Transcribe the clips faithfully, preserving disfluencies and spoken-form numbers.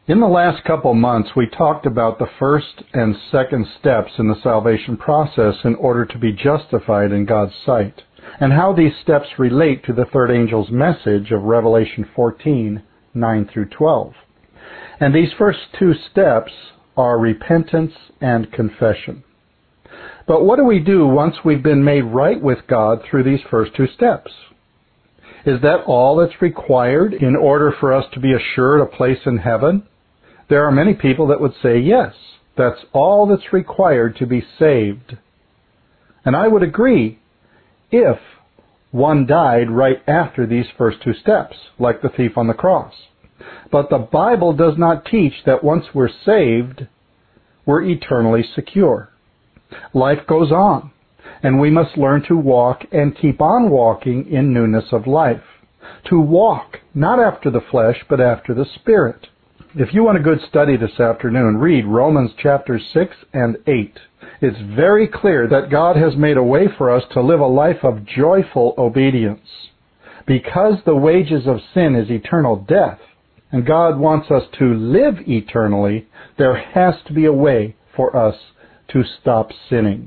In the last couple months, we talked about the first and second steps in the salvation process in order to be justified in God's sight, and how these steps relate to the third angel's message of Revelation fourteen, nine through twelve. And these first two steps are repentance and confession. But what do we do once we've been made right with God through these first two steps? Is that all that's required in order for us to be assured a place in heaven? There are many people that would say, yes, that's all that's required to be saved. And I would agree if one died right after these first two steps, like the thief on the cross. But the Bible does not teach that once we're saved, we're eternally secure. Life goes on, and we must learn to walk and keep on walking in newness of life. To walk, not after the flesh, but after the Spirit. If you want a good study this afternoon, read Romans chapters six and eight. It's very clear that God has made a way for us to live a life of joyful obedience. Because the wages of sin is eternal death, and God wants us to live eternally, there has to be a way for us to stop sinning.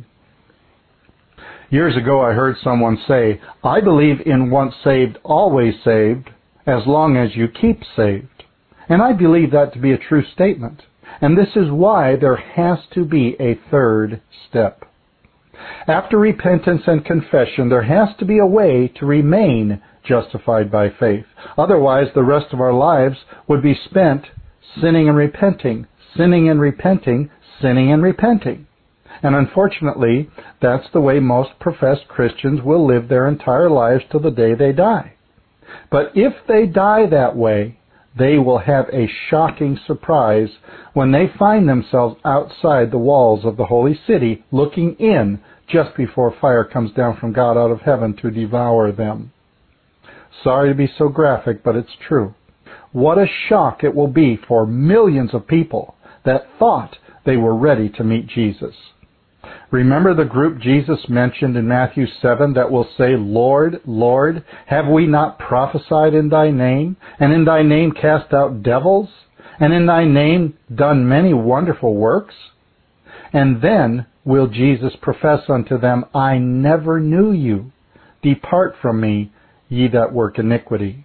Years ago I heard someone say, I believe in once saved, always saved, as long as you keep saved. And I believe that to be a true statement. And this is why there has to be a third step. After repentance and confession, there has to be a way to remain justified by faith. Otherwise, the rest of our lives would be spent sinning and repenting, sinning and repenting, sinning and repenting. And unfortunately, that's the way most professed Christians will live their entire lives till the day they die. But if they die that way, they will have a shocking surprise when they find themselves outside the walls of the holy city, looking in just before fire comes down from God out of heaven to devour them. Sorry to be so graphic, but it's true. What a shock it will be for millions of people that thought they were ready to meet Jesus. Remember the group Jesus mentioned in Matthew seven that will say, Lord, Lord, have we not prophesied in thy name, and in thy name cast out devils, and in thy name done many wonderful works? And then will Jesus profess unto them, I never knew you. Depart from me, ye that work iniquity.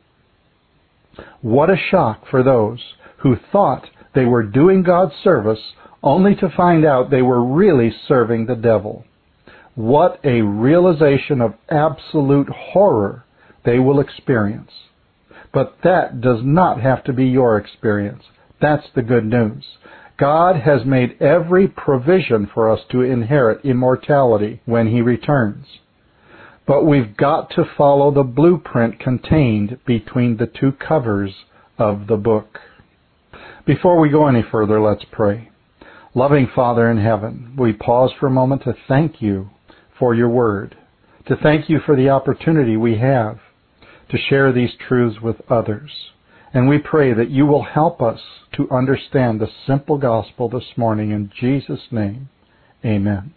What a shock for those who thought they were doing God's service only to find out they were really serving the devil. What a realization of absolute horror they will experience. But that does not have to be your experience. That's the good news. God has made every provision for us to inherit immortality when He returns. But we've got to follow the blueprint contained between the two covers of the book. Before we go any further, let's pray. Loving Father in heaven, we pause for a moment to thank you for your word, to thank you for the opportunity we have to share these truths with others. And we pray that you will help us to understand the simple gospel this morning. In Jesus' name, amen.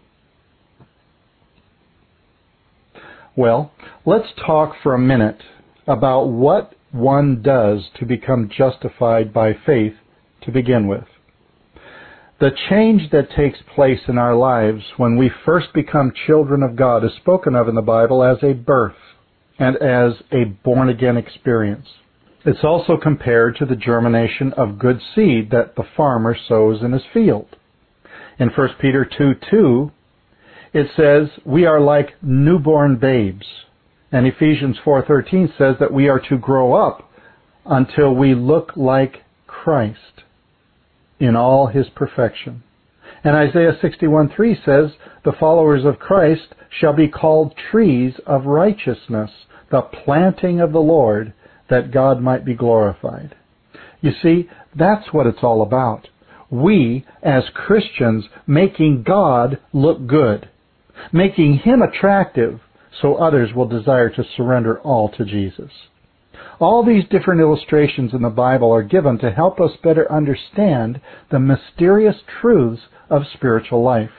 Well, let's talk for a minute about what one does to become justified by faith to begin with. The change that takes place in our lives when we first become children of God is spoken of in the Bible as a birth and as a born-again experience. It's also compared to the germination of good seed that the farmer sows in his field. In First Peter two two, it says, we are like newborn babes. And Ephesians four thirteen says that we are to grow up until we look like Christ in all His perfection. And Isaiah sixty-one three says, the followers of Christ shall be called trees of righteousness, the planting of the Lord, that God might be glorified. You see, that's what it's all about. We, as Christians, making God look good, making Him attractive so others will desire to surrender all to Jesus. All these different illustrations in the Bible are given to help us better understand the mysterious truths of spiritual life.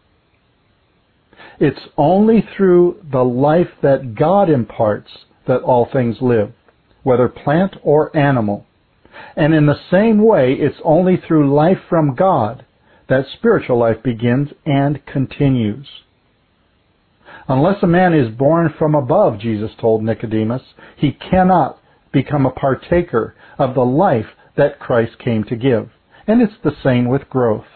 It's only through the life that God imparts that all things live, whether plant or animal. And in the same way, it's only through life from God that spiritual life begins and continues. Unless a man is born from above, Jesus told Nicodemus, he cannot become a partaker of the life that Christ came to give. And it's the same with growth.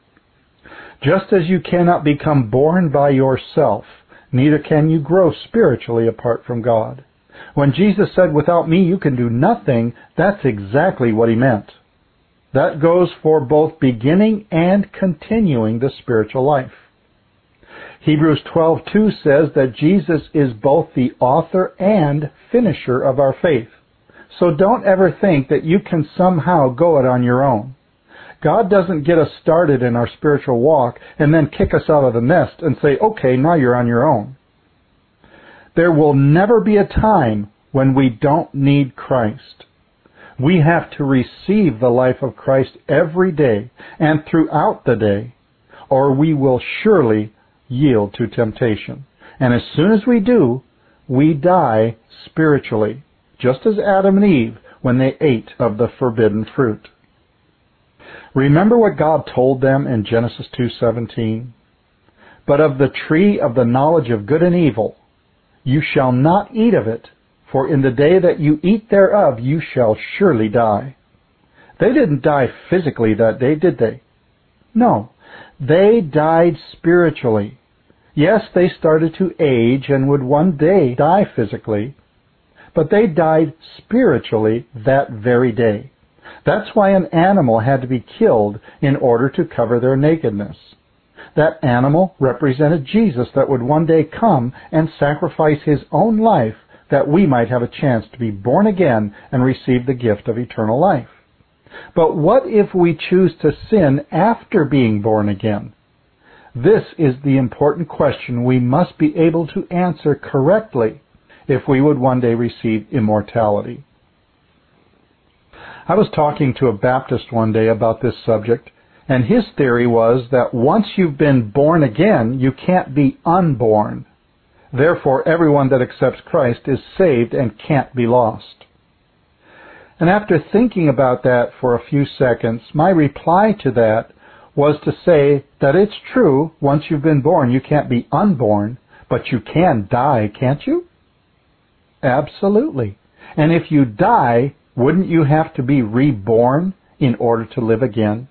Just as you cannot become born by yourself, neither can you grow spiritually apart from God. When Jesus said, "Without me you can do nothing," that's exactly what he meant. That goes for both beginning and continuing the spiritual life. Hebrews twelve two says that Jesus is both the author and finisher of our faith. So don't ever think that you can somehow go it on your own. God doesn't get us started in our spiritual walk and then kick us out of the nest and say, "Okay, now you're on your own." There will never be a time when we don't need Christ. We have to receive the life of Christ every day and throughout the day, or we will surely yield to temptation. And as soon as we do, we die spiritually, just as Adam and Eve when they ate of the forbidden fruit. Remember what God told them in Genesis two seventeen? "But of the tree of the knowledge of good and evil, you shall not eat of it, for in the day that you eat thereof you shall surely die." They didn't die physically that day, did they? No. They died spiritually. Yes, they started to age and would one day die physically, but they died spiritually that very day. That's why an animal had to be killed in order to cover their nakedness. That animal represented Jesus that would one day come and sacrifice his own life that we might have a chance to be born again and receive the gift of eternal life. But what if we choose to sin after being born again? This is the important question we must be able to answer correctly if we would one day receive immortality. I was talking to a Baptist one day about this subject, and his theory was that once you've been born again, you can't be unborn. Therefore, everyone that accepts Christ is saved and can't be lost. And after thinking about that for a few seconds, my reply to that was to say that it's true, once you've been born, you can't be unborn, but you can die, can't you? Absolutely. And if you die, wouldn't you have to be reborn in order to live again?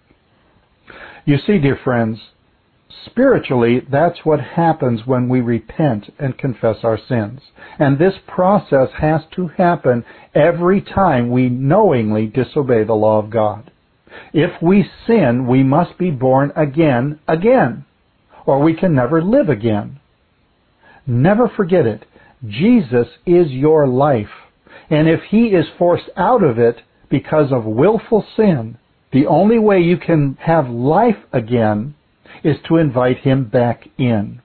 You see, dear friends, spiritually, that's what happens when we repent and confess our sins. And this process has to happen every time we knowingly disobey the law of God. If we sin, we must be born again, again, or we can never live again. Never forget it. Jesus is your life. And if he is forced out of it because of willful sin, the only way you can have life again is to invite him back in.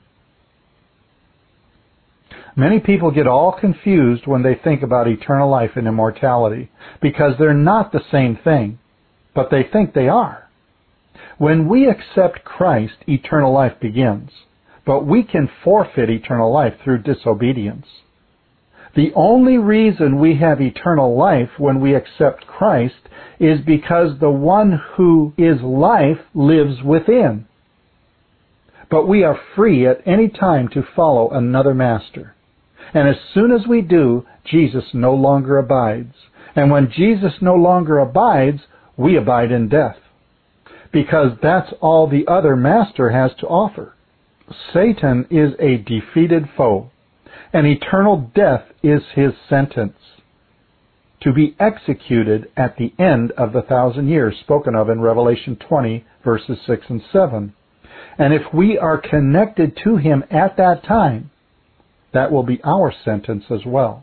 Many people get all confused when they think about eternal life and immortality because they're not the same thing, but they think they are. When we accept Christ, eternal life begins, but we can forfeit eternal life through disobedience. The only reason we have eternal life when we accept Christ is because the one who is life lives within. But we are free at any time to follow another master. And as soon as we do, Jesus no longer abides. And when Jesus no longer abides, we abide in death. Because that's all the other master has to offer. Satan is a defeated foe, and eternal death is his sentence, to be executed at the end of the thousand years spoken of in Revelation twenty, verses six and seven. And if we are connected to him at that time, that will be our sentence as well.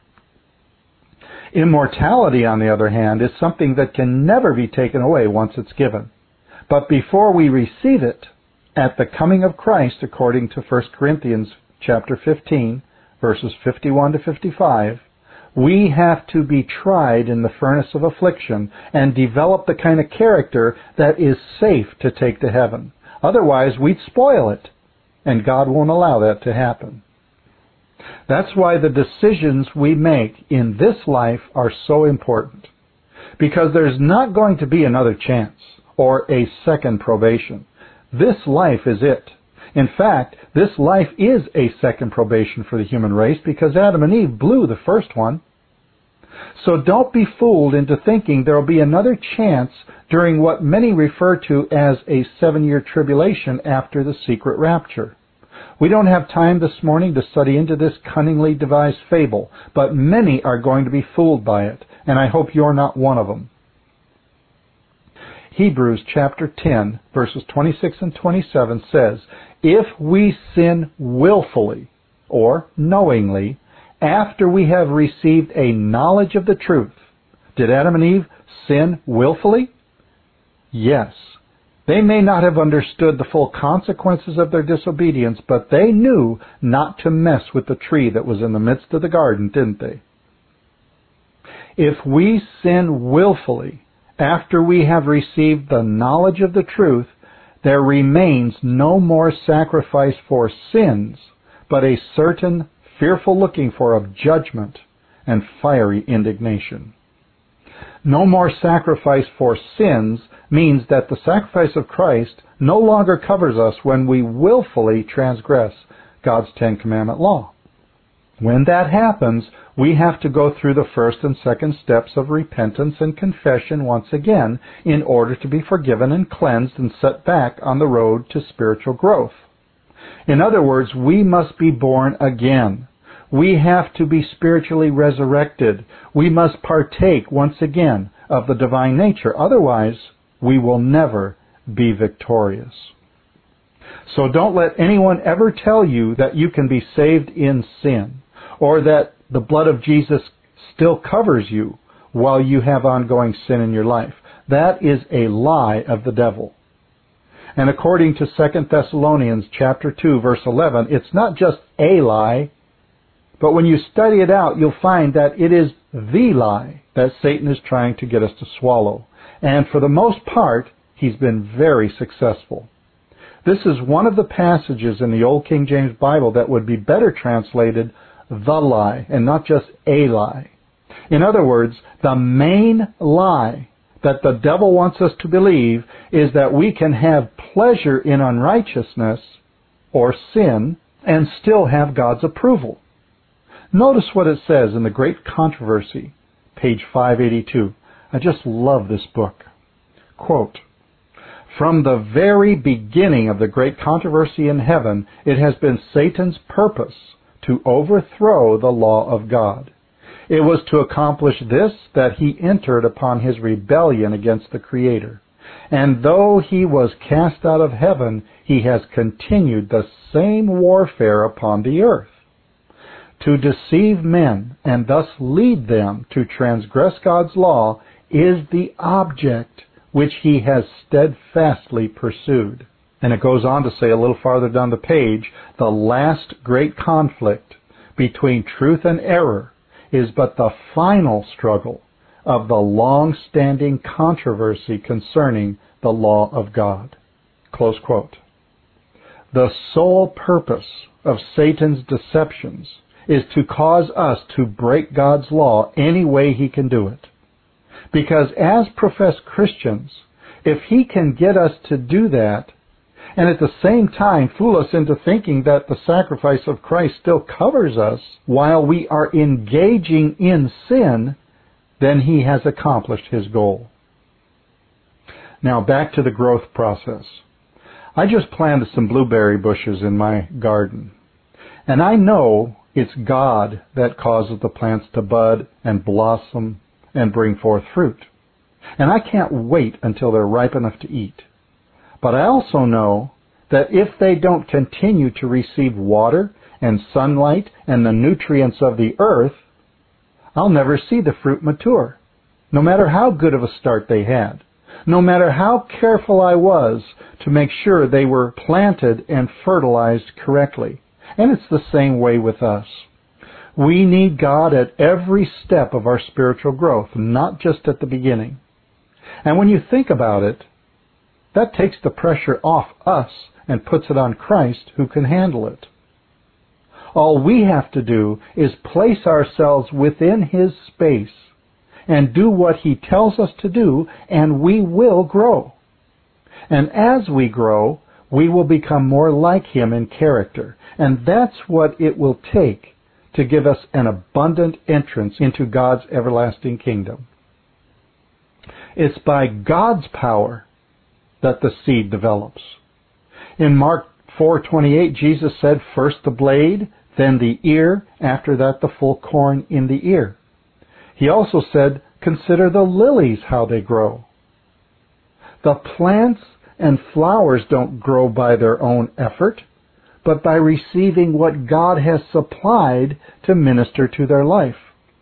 Immortality, on the other hand, is something that can never be taken away once it's given. But before we receive it, at the coming of Christ, according to First Corinthians chapter fifteen, verses fifty-one to fifty-five, we have to be tried in the furnace of affliction and develop the kind of character that is safe to take to heaven. Otherwise, we'd spoil it, and God won't allow that to happen. That's why the decisions we make in this life are so important. because there's not going to be another chance or a second probation. This life is it. In fact, this life is a second probation for the human race because Adam and Eve blew the first one. So don't be fooled into thinking there will be another chance during what many refer to as a seven-year tribulation after the secret rapture. We don't have time this morning to study into this cunningly devised fable, but many are going to be fooled by it, and I hope you're not one of them. Hebrews chapter ten, verses twenty-six and twenty-seven says, "If we sin willfully, or knowingly, after we have received a knowledge of the truth." Did Adam and Eve sin willfully? Yes. They may not have understood the full consequences of their disobedience, but they knew not to mess with the tree that was in the midst of the garden, didn't they? If we sin willfully, after we have received the knowledge of the truth, there remains no more sacrifice for sins, but a certain fearful looking for of judgment and fiery indignation. No more sacrifice for sins means that the sacrifice of Christ no longer covers us when we willfully transgress God's Ten Commandment law. When that happens, we have to go through the first and second steps of repentance and confession once again in order to be forgiven and cleansed and set back on the road to spiritual growth. In other words, we must be born again. We have to be spiritually resurrected. We must partake once again of the divine nature. Otherwise, we will never be victorious. So don't let anyone ever tell you that you can be saved in sin, or that the blood of Jesus still covers you while you have ongoing sin in your life. That is a lie of the devil. And according to Second Thessalonians chapter two, verse eleven, it's not just a lie, but when you study it out, you'll find that it is the lie that Satan is trying to get us to swallow. And for the most part, he's been very successful. This is one of the passages in the Old King James Bible that would be better translated the lie and not just a lie. In other words, the main lie that the devil wants us to believe is that we can have pleasure in unrighteousness or sin and still have God's approval. Notice what it says in the Great Controversy, page five eighty-two. I just love this book. Quote, "From the very beginning of the great controversy in heaven, it has been Satan's purpose to overthrow the law of God. It was to accomplish this that he entered upon his rebellion against the Creator. And though he was cast out of heaven, he has continued the same warfare upon the earth. To deceive men and thus lead them to transgress God's law is the object which he has steadfastly pursued." And it goes on to say a little farther down the page, "The last great conflict between truth and error is but the final struggle of the long-standing controversy concerning the law of God." Close quote. The sole purpose of Satan's deceptions is to cause us to break God's law any way he can do it. Because as professed Christians, if he can get us to do that, and at the same time fool us into thinking that the sacrifice of Christ still covers us while we are engaging in sin, then he has accomplished his goal. Now back to the growth process. I just planted some blueberry bushes in my garden, and I know it's God that causes the plants to bud and blossom and bring forth fruit. And I can't wait until they're ripe enough to eat. But I also know that if they don't continue to receive water and sunlight and the nutrients of the earth, I'll never see the fruit mature, no matter how good of a start they had, no matter how careful I was to make sure they were planted and fertilized correctly. And it's the same way with us. We need God at every step of our spiritual growth, not just at the beginning. And when you think about it, that takes the pressure off us and puts it on Christ, who can handle it. All we have to do is place ourselves within his space and do what He tells us to do, and we will grow. And as we grow, we will become more like Him in character. And that's what it will take to give us an abundant entrance into God's everlasting kingdom. It's by God's power that the seed develops. In Mark four twenty-eight, Jesus said, first the blade, then the ear, after that the full corn in the ear. He also said, consider the lilies, how they grow. The plants and flowers don't grow by their own effort, but by receiving what God has supplied to minister to their life.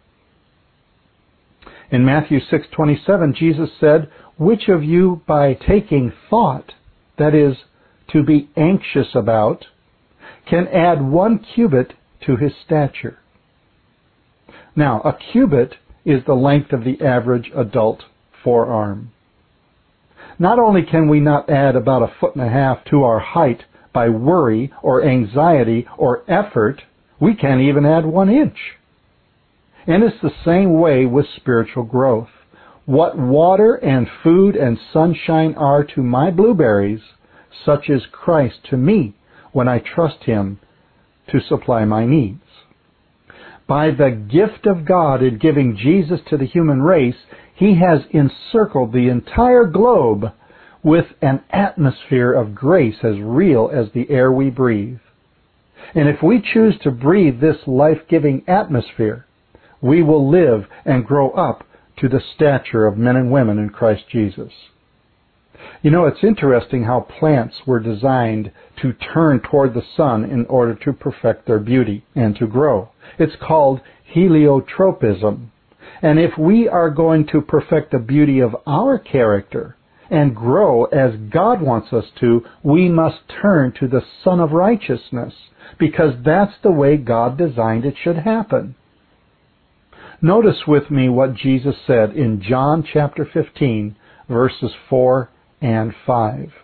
In Matthew six twenty-seven, Jesus said, which of you by taking thought, that is, to be anxious about, can add one cubit to his stature? Now, a cubit is the length of the average adult forearm. Not only can we not add about a foot and a half to our height by worry or anxiety or effort, we can't even add one inch. And it's the same way with spiritual growth. What water and food and sunshine are to my blueberries, such is Christ to me when I trust Him to supply my needs. By the gift of God in giving Jesus to the human race, He has encircled the entire globe with an atmosphere of grace as real as the air we breathe. And if we choose to breathe this life-giving atmosphere, we will live and grow up to the stature of men and women in Christ Jesus. You know, it's interesting how plants were designed to turn toward the sun in order to perfect their beauty and to grow. It's called heliotropism. And if we are going to perfect the beauty of our character and grow as God wants us to, we must turn to the Sun of Righteousness, because that's the way God designed it should happen. Notice with me what Jesus said in John chapter fifteen, verses four and five.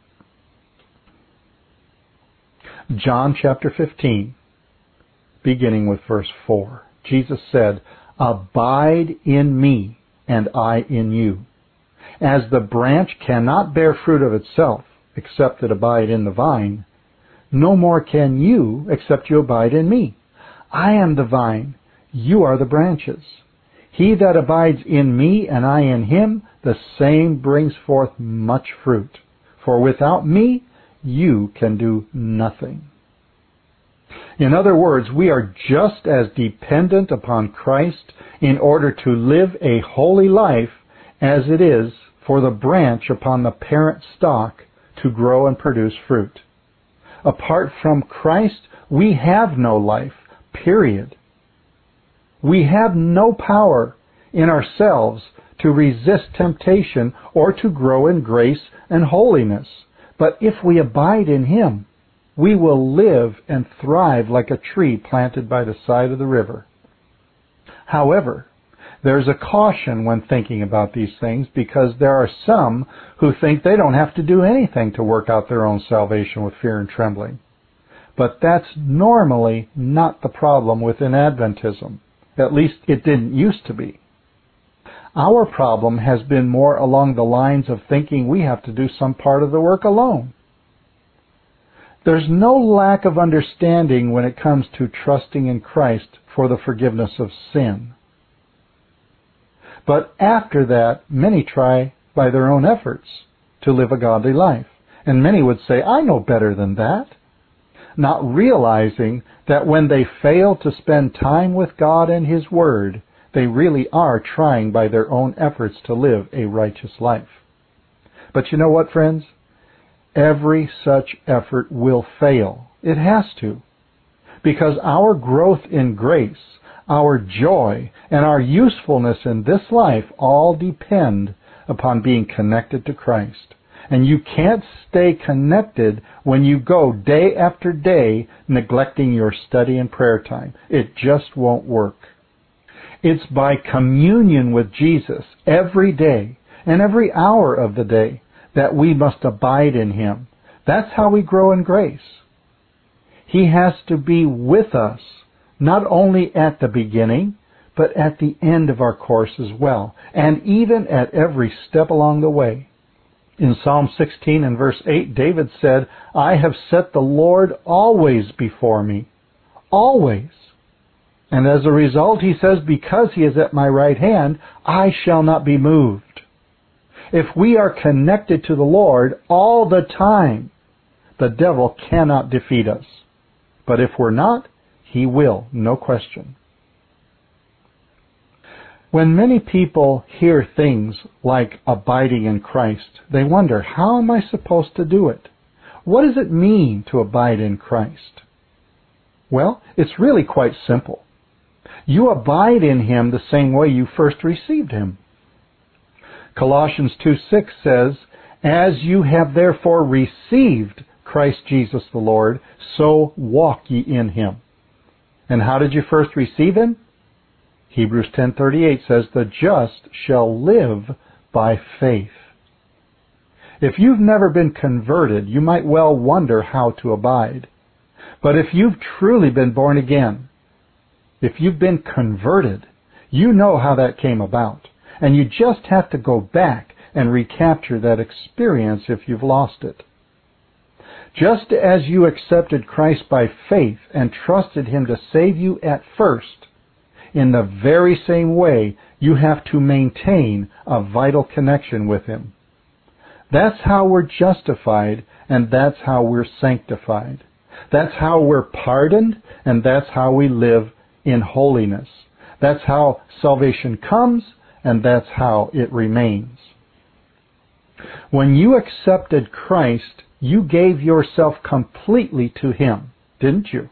John chapter fifteen, beginning with verse four. Jesus said, abide in me, and I in you. As the branch cannot bear fruit of itself, except it abide in the vine, no more can you, except you abide in me. I am the vine, you are the branches. He that abides in me, and I in him, the same brings forth much fruit. For without me, you can do nothing. In other words, we are just as dependent upon Christ in order to live a holy life as it is for the branch upon the parent stock to grow and produce fruit. Apart from Christ, we have no life, period. We have no power in ourselves to resist temptation or to grow in grace and holiness. But if we abide in Him, we will live and thrive like a tree planted by the side of the river. However, there's a caution when thinking about these things, because there are some who think they don't have to do anything to work out their own salvation with fear and trembling. But that's normally not the problem within Adventism. At least it didn't used to be. Our problem has been more along the lines of thinking we have to do some part of the work alone. There's no lack of understanding when it comes to trusting in Christ for the forgiveness of sin. But after that, many try by their own efforts to live a godly life. And many would say, I know better than that. Not realizing that when they fail to spend time with God and His Word, they really are trying by their own efforts to live a righteous life. But you know what, friends? Every such effort will fail. It has to. Because our growth in grace, our joy, and our usefulness in this life all depend upon being connected to Christ. And you can't stay connected when you go day after day neglecting your study and prayer time. It just won't work. It's by communion with Jesus every day and every hour of the day that we must abide in Him. That's how we grow in grace. He has to be with us, not only at the beginning, but at the end of our course as well, and even at every step along the way. In Psalm sixteen and verse eight, David said, I have set the Lord always before me. Always. And as a result, he says, because he is at my right hand, I shall not be moved. If we are connected to the Lord all the time, the devil cannot defeat us. But if we're not, he will, no question. When many people hear things like abiding in Christ, they wonder, how am I supposed to do it? What does it mean to abide in Christ? Well, it's really quite simple. You abide in Him the same way you first received Him. Colossians two six says, As you have therefore received Christ Jesus the Lord, so walk ye in Him. And how did you first receive Him? Hebrews ten thirty-eight says, The just shall live by faith. If you've never been converted, you might well wonder how to abide. But if you've truly been born again, if you've been converted, you know how that came about. And you just have to go back and recapture that experience if you've lost it. Just as you accepted Christ by faith and trusted Him to save you at first, in the very same way, you have to maintain a vital connection with Him. That's how we're justified, and that's how we're sanctified. That's how we're pardoned, and that's how we live in holiness. That's how salvation comes, and that's how it remains. When you accepted Christ, you gave yourself completely to Him, didn't you?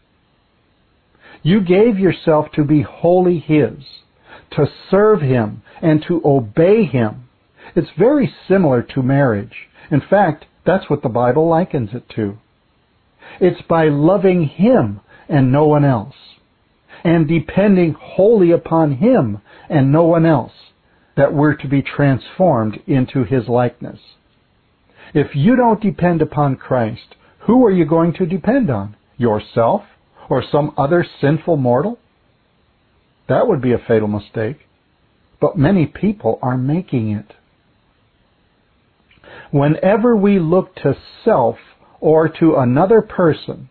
You gave yourself to be wholly His, to serve Him, and to obey Him. It's very similar to marriage. In fact, that's what the Bible likens it to. It's by loving Him and no one else, and depending wholly upon Him and no one else, that we're to be transformed into His likeness. If you don't depend upon Christ, who are you going to depend on? Yourself? Or some other sinful mortal? That would be a fatal mistake. But many people are making it. Whenever we look to self or to another person,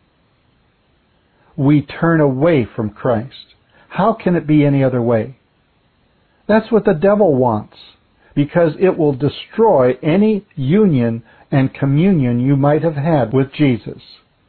we turn away from Christ. How can it be any other way? That's what the devil wants, because it will destroy any union and communion you might have had with Jesus.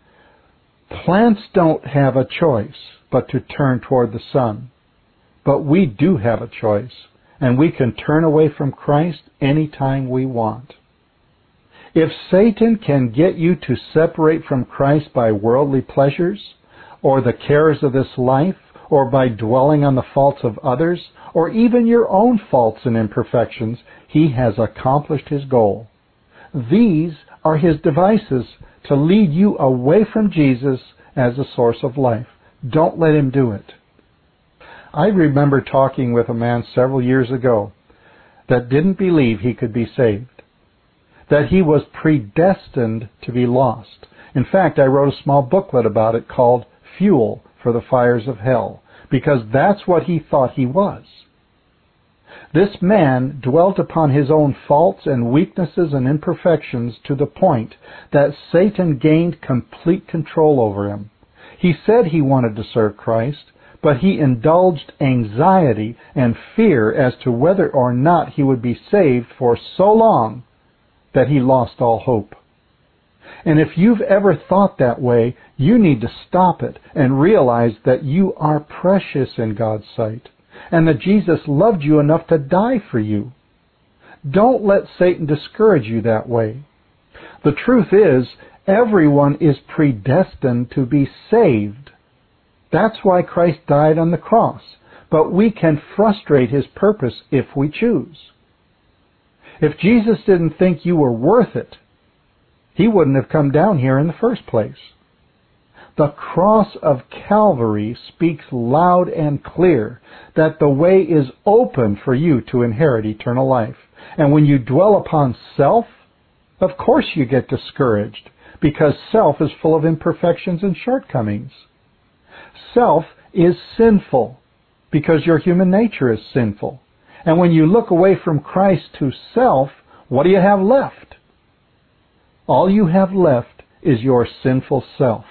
Plants don't have a choice but to turn toward the sun. But we do have a choice, and we can turn away from Christ anytime we want. If Satan can get you to separate from Christ by worldly pleasures, or the cares of this life, or by dwelling on the faults of others, or even your own faults and imperfections, he has accomplished his goal. These are his devices to lead you away from Jesus as a source of life. Don't let him do it. I remember talking with a man several years ago that didn't believe he could be saved, that he was predestined to be lost. In fact, I wrote a small booklet about it called Fuel for the Fires of Hell, because that's what he thought he was. This man dwelt upon his own faults and weaknesses and imperfections to the point that Satan gained complete control over him. He said he wanted to serve Christ, but he indulged anxiety and fear as to whether or not he would be saved for so long that he lost all hope. And if you've ever thought that way, you need to stop it and realize that you are precious in God's sight, and that Jesus loved you enough to die for you. Don't let Satan discourage you that way. The truth is, everyone is predestined to be saved. That's why Christ died on the cross. But we can frustrate his purpose if we choose. If Jesus didn't think you were worth it, he wouldn't have come down here in the first place. The cross of Calvary speaks loud and clear that the way is open for you to inherit eternal life. And when you dwell upon self, of course you get discouraged, because self is full of imperfections and shortcomings. Self is sinful. because your human nature is sinful. And when you look away from Christ to self, what do you have left? All you have left is your sinful self.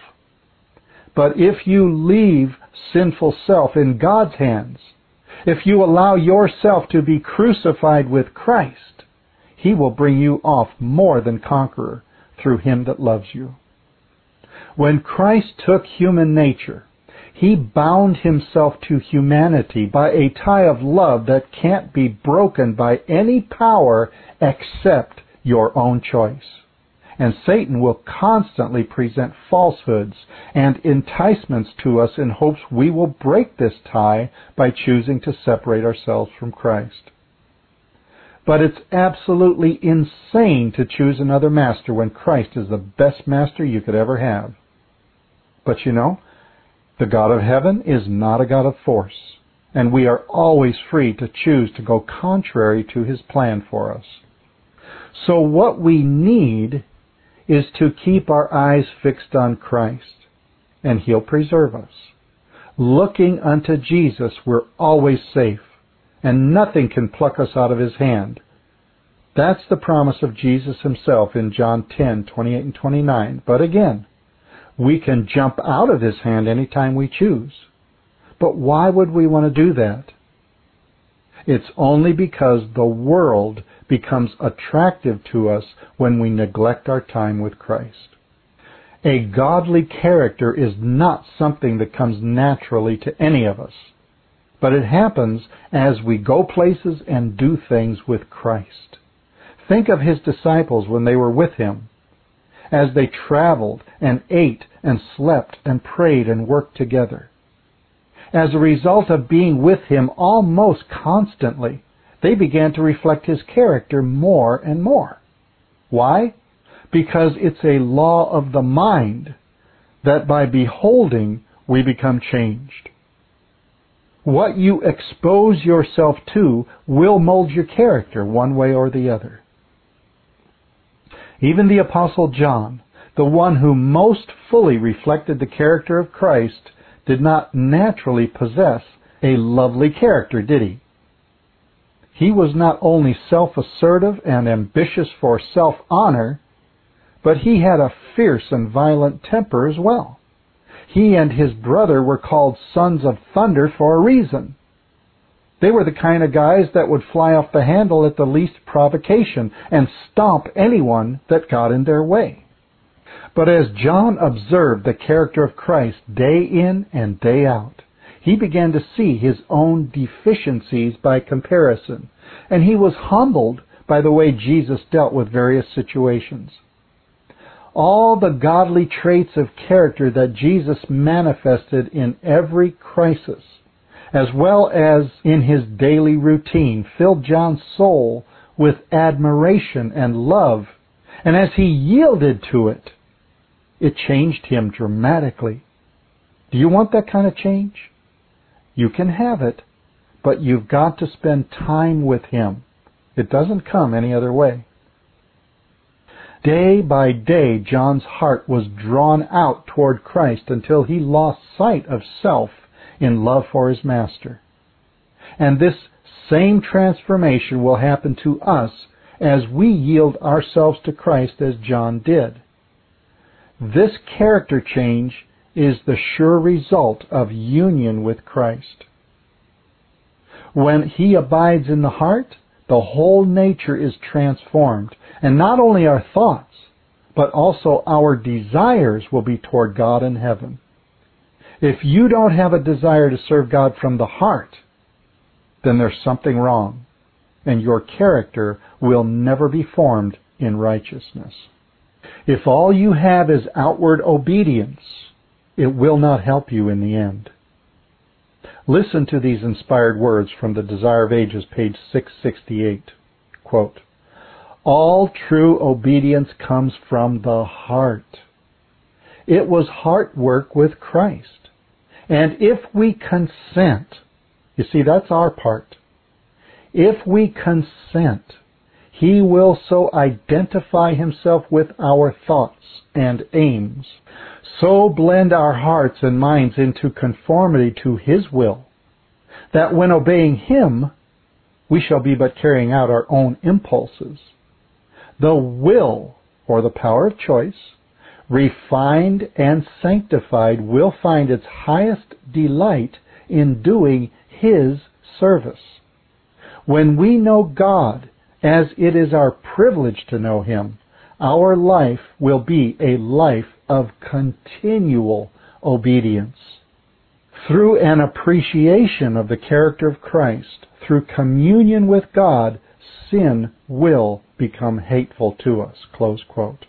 But if you leave sinful self in God's hands, if you allow yourself to be crucified with Christ, He will bring you off more than conqueror through Him that loves you. When Christ took human nature, He bound Himself to humanity by a tie of love that can't be broken by any power except your own choice. And Satan will constantly present falsehoods and enticements to us in hopes we will break this tie by choosing to separate ourselves from Christ. But it's absolutely insane to choose another master when Christ is the best master you could ever have. But you know, the God of heaven is not a God of force, and we are always free to choose to go contrary to His plan for us. So what we need is to keep our eyes fixed on Christ, and He'll preserve us. Looking unto Jesus, we're always safe, and nothing can pluck us out of His hand. That's the promise of Jesus Himself in John ten, twenty-eight and twenty-nine. But again, we can jump out of His hand anytime we choose. But why would we want to do that? It's only because the world becomes attractive to us when we neglect our time with Christ. A godly character is not something that comes naturally to any of us, but it happens as we go places and do things with Christ. Think of His disciples when they were with Him, as they traveled and ate and slept and prayed and worked together. As a result of being with Him almost constantly, they began to reflect His character more and more. Why? Because it's a law of the mind that by beholding we become changed. What you expose yourself to will mold your character one way or the other. Even the Apostle John, the one who most fully reflected the character of Christ, did not naturally possess a lovely character, did he? He was not only self-assertive and ambitious for self-honor, but he had a fierce and violent temper as well. He and his brother were called sons of thunder for a reason. They were the kind of guys that would fly off the handle at the least provocation and stomp anyone that got in their way. But as John observed the character of Christ day in and day out, he began to see his own deficiencies by comparison, and he was humbled by the way Jesus dealt with various situations. All the godly traits of character that Jesus manifested in every crisis, as well as in His daily routine, filled John's soul with admiration and love, and as he yielded to it, it changed him dramatically. Do you want that kind of change? You can have it, but you've got to spend time with Him. It doesn't come any other way. Day by day, John's heart was drawn out toward Christ until he lost sight of self in love for his Master. And this same transformation will happen to us as we yield ourselves to Christ as John did. This character change is the sure result of union with Christ. When He abides in the heart, the whole nature is transformed, and not only our thoughts, but also our desires will be toward God and heaven. If you don't have a desire to serve God from the heart, then there's something wrong, and your character will never be formed in righteousness. If all you have is outward obedience, it will not help you in the end. Listen to these inspired words from the Desire of Ages, page six sixty-eight. Quote, "All true obedience comes from the heart. It was heart work with Christ. And if we consent," you see, that's our part. "If we consent, He will so identify Himself with our thoughts and aims, so blend our hearts and minds into conformity to His will, that when obeying Him, we shall be but carrying out our own impulses. The will, or the power of choice, refined and sanctified, will find its highest delight in doing His service. When we know God as it is our privilege to know Him, our life will be a life of continual obedience. Through an appreciation of the character of Christ, through communion with God, sin will become hateful to us. Close quote.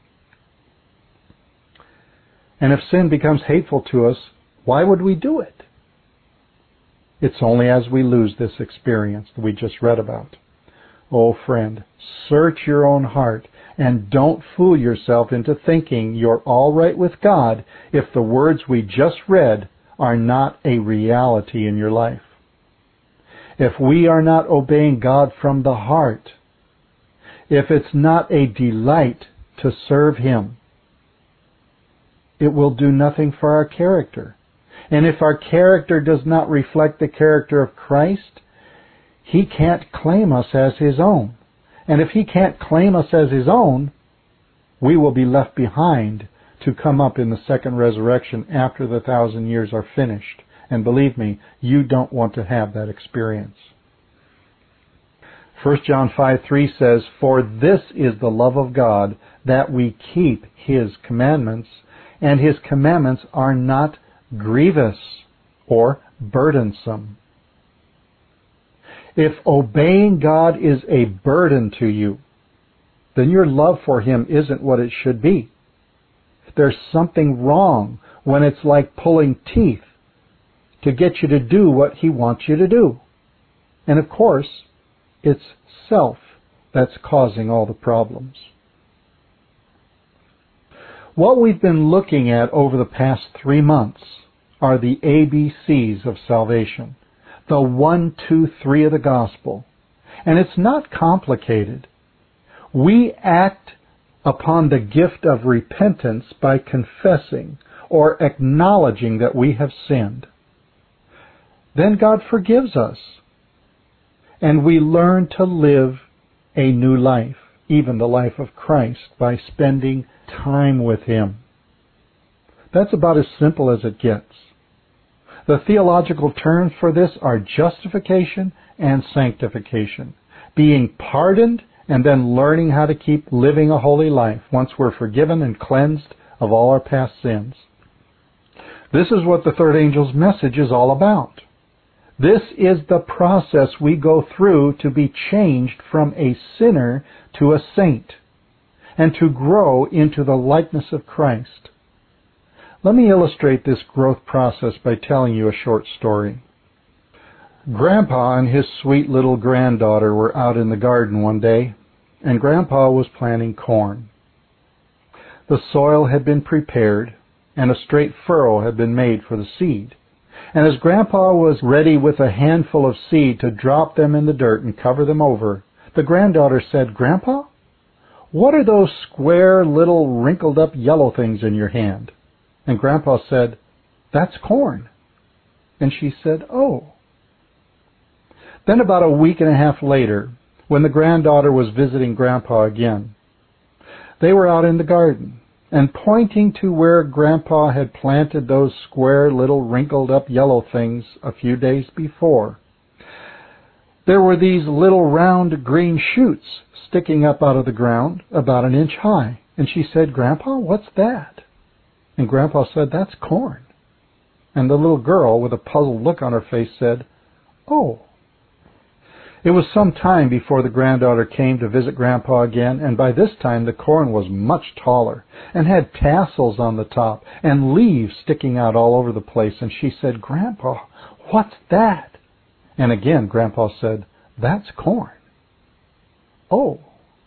And if sin becomes hateful to us, why would we do it? It's only as we lose this experience that we just read about. Oh, friend, search your own heart and don't fool yourself into thinking you're all right with God if the words we just read are not a reality in your life. If we are not obeying God from the heart, if it's not a delight to serve Him, it will do nothing for our character. And if our character does not reflect the character of Christ, He can't claim us as His own. And if He can't claim us as His own, we will be left behind to come up in the second resurrection after the thousand years are finished. And believe me, you don't want to have that experience. First John five three says, "For this is the love of God, that we keep His commandments, and His commandments are not grievous or burdensome." If obeying God is a burden to you, then your love for Him isn't what it should be. There's something wrong when it's like pulling teeth to get you to do what He wants you to do. And of course, it's self that's causing all the problems. What we've been looking at over the past three months are the A B Cs of salvation, the one, two, three of the gospel. And it's not complicated. We act upon the gift of repentance by confessing or acknowledging that we have sinned. Then God forgives us, and we learn to live a new life, even the life of Christ, by spending time with Him. That's about as simple as it gets. The theological terms for this are justification and sanctification, being pardoned and then learning how to keep living a holy life once we're forgiven and cleansed of all our past sins. This is what the third angel's message is all about. This is the process we go through to be changed from a sinner to a saint and to grow into the likeness of Christ. Let me illustrate this growth process by telling you a short story. Grandpa and his sweet little granddaughter were out in the garden one day, and Grandpa was planting corn. The soil had been prepared, and a straight furrow had been made for the seed. And as Grandpa was ready with a handful of seed to drop them in the dirt and cover them over, the granddaughter said, "Grandpa, what are those square little wrinkled up yellow things in your hand?" And Grandpa said, "That's corn." And she said, "Oh." Then about a week and a half later, when the granddaughter was visiting Grandpa again, they were out in the garden, and pointing to where Grandpa had planted those square little wrinkled up yellow things a few days before, there were these little round green shoots sticking up out of the ground about an inch high. And she said, "Grandpa, what's that?" And Grandpa said, "That's corn." And the little girl, with a puzzled look on her face, said, "Oh." It was some time before the granddaughter came to visit Grandpa again, and by this time the corn was much taller and had tassels on the top and leaves sticking out all over the place. And she said, "Grandpa, what's that?" And again Grandpa said, "That's corn." "Oh."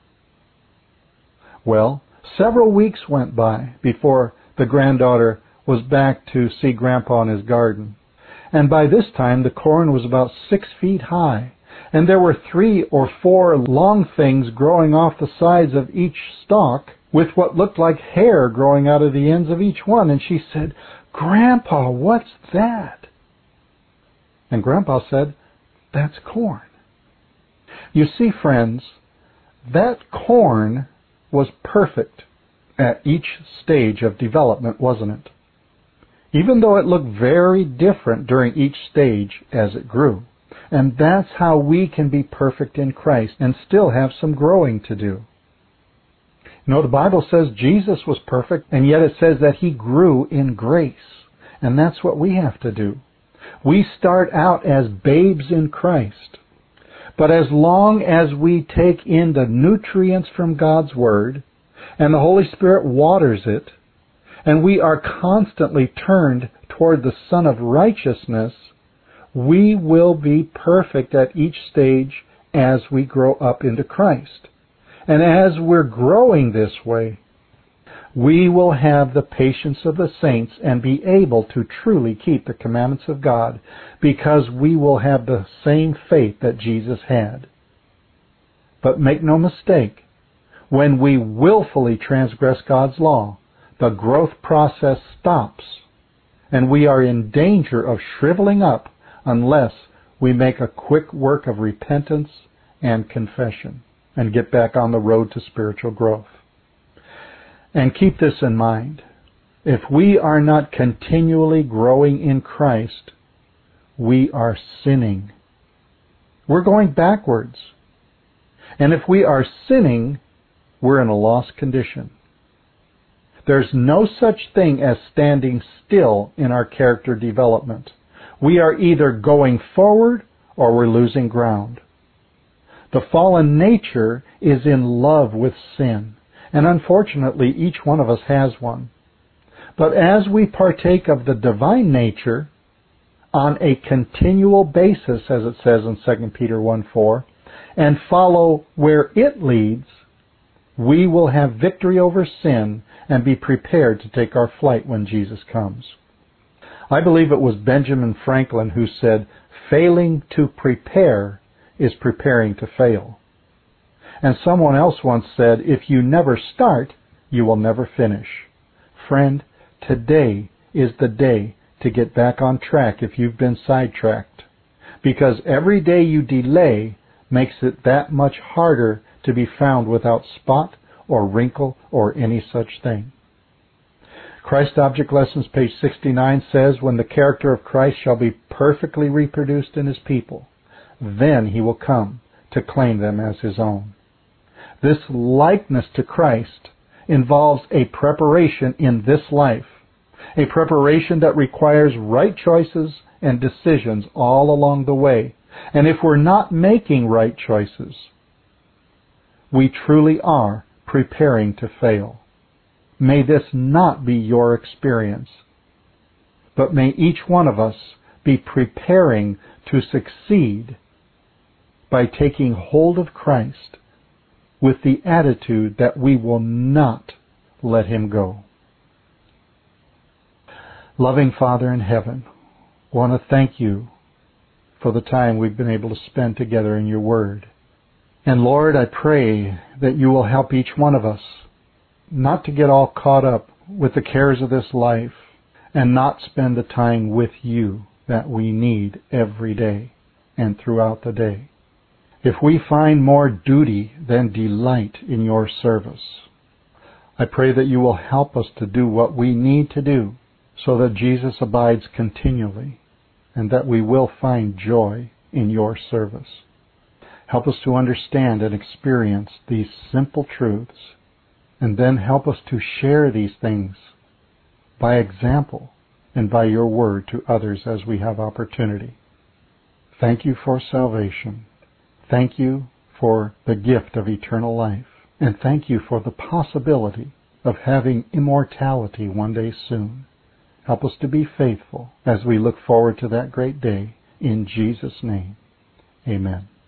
Well, several weeks went by before the granddaughter was back to see Grandpa in his garden. And by this time the corn was about six feet high. And there were three or four long things growing off the sides of each stalk with what looked like hair growing out of the ends of each one. And she said, "Grandpa, what's that?" And Grandpa said, "That's corn." You see, friends, that corn was perfect at each stage of development, wasn't it? Even though it looked very different during each stage as it grew. And that's how we can be perfect in Christ and still have some growing to do. You know, the Bible says Jesus was perfect, and yet it says that he grew in grace. And that's what we have to do. We start out as babes in Christ. But as long as we take in the nutrients from God's Word, and the Holy Spirit waters it, and we are constantly turned toward the Son of Righteousness, we will be perfect at each stage as we grow up into Christ. And as we're growing this way, we will have the patience of the saints and be able to truly keep the commandments of God, because we will have the same faith that Jesus had. But make no mistake, when we willfully transgress God's law, the growth process stops, and we are in danger of shriveling up unless we make a quick work of repentance and confession and get back on the road to spiritual growth. And keep this in mind. If we are not continually growing in Christ, we are sinning. We're going backwards. And if we are sinning, we're in a lost condition. There's no such thing as standing still in our character development. We are either going forward or we're losing ground. The fallen nature is in love with sin, and unfortunately each one of us has one. But as we partake of the divine nature on a continual basis, as it says in Second Peter one four, and follow where it leads, we will have victory over sin and be prepared to take our flight when Jesus comes. I believe it was Benjamin Franklin who said, "Failing to prepare is preparing to fail." And someone else once said, "If you never start, you will never finish." Friend, today is the day to get back on track if you've been sidetracked. Because every day you delay makes it that much harder to be found without spot or wrinkle or any such thing. Christ Object Lessons, page sixty-nine, says, "When the character of Christ shall be perfectly reproduced in his people, then he will come to claim them as his own." This likeness to Christ involves a preparation in this life, a preparation that requires right choices and decisions all along the way. And if we're not making right choices, we truly are preparing to fail. May this not be your experience, but may each one of us be preparing to succeed by taking hold of Christ with the attitude that we will not let him go. Loving Father in heaven, I want to thank you for the time we've been able to spend together in your word. And Lord, I pray that you will help each one of us not to get all caught up with the cares of this life and not spend the time with you that we need every day and throughout the day. If we find more duty than delight in your service, I pray that you will help us to do what we need to do so that Jesus abides continually and that we will find joy in your service. Help us to understand and experience these simple truths, and then help us to share these things by example and by your word to others as we have opportunity. Thank you for salvation. Thank you for the gift of eternal life. And thank you for the possibility of having immortality one day soon. Help us to be faithful as we look forward to that great day. In Jesus' name, amen.